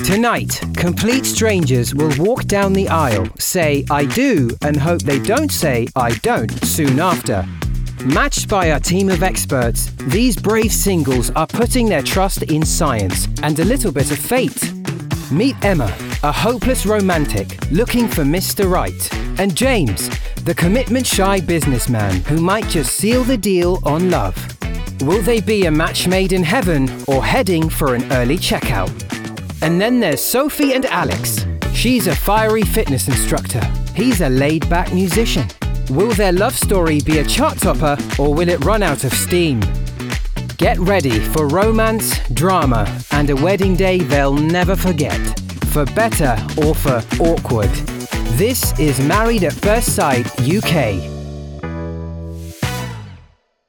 Tonight, complete strangers will walk down the aisle, say "I do" and hope they don't say "I don't" soon after. Matched by our team of experts, these brave singles are putting their trust in science and a little bit of fate. Meet Emma, a hopeless romantic looking for Mr. Right, and James, the commitment-shy businessman who might just seal the deal on love. Will they be a match made in heaven or heading for an early checkout? And then there's Sophie and Alex. She's a fiery fitness instructor. He's a laid-back musician. Will their love story be a chart-topper or will it run out of steam? Get ready for romance, drama, and a wedding day they'll never forget. For better or for awkward. This is Married at First Sight UK.